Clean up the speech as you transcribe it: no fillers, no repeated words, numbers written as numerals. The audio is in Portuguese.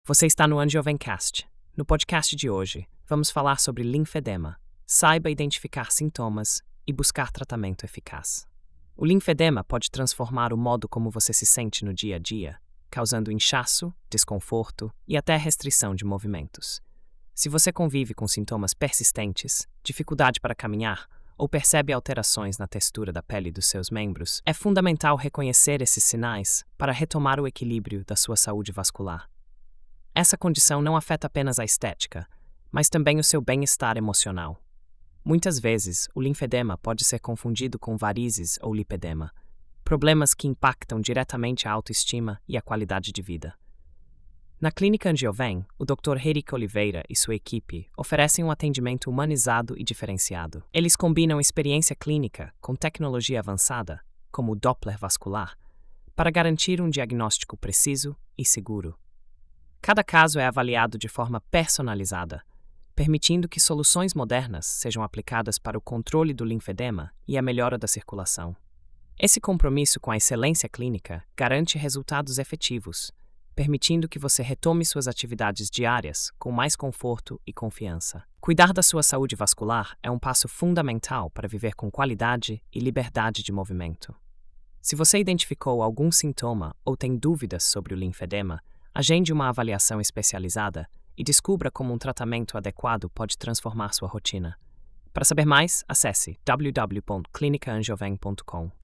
Você está no Angiovencast. No podcast de hoje, vamos falar sobre linfedema. Saiba identificar sintomas e buscar tratamento eficaz. O linfedema pode transformar o modo como você se sente no dia a dia, causando inchaço, desconforto e até restrição de movimentos. Se você convive com sintomas persistentes, dificuldade para caminhar ou percebe alterações na textura da pele dos seus membros, é fundamental reconhecer esses sinais para retomar o equilíbrio da sua saúde vascular. Essa condição não afeta apenas a estética, mas também o seu bem-estar emocional. Muitas vezes, o linfedema pode ser confundido com varizes ou lipedema, problemas que impactam diretamente a autoestima e a qualidade de vida. Na Clínica Angioven, o Dr. Henrique Oliveira e sua equipe oferecem um atendimento humanizado e diferenciado. Eles combinam experiência clínica com tecnologia avançada, como o Doppler vascular, para garantir um diagnóstico preciso e seguro. Cada caso é avaliado de forma personalizada, permitindo que soluções modernas sejam aplicadas para o controle do linfedema e a melhora da circulação. Esse compromisso com a excelência clínica garante resultados efetivos, permitindo que você retome suas atividades diárias com mais conforto e confiança. Cuidar da sua saúde vascular é um passo fundamental para viver com qualidade e liberdade de movimento. Se você identificou algum sintoma ou tem dúvidas sobre o linfedema, agende uma avaliação especializada e descubra como um tratamento adequado pode transformar sua rotina. Para saber mais, acesse www.clinicaangioven.com.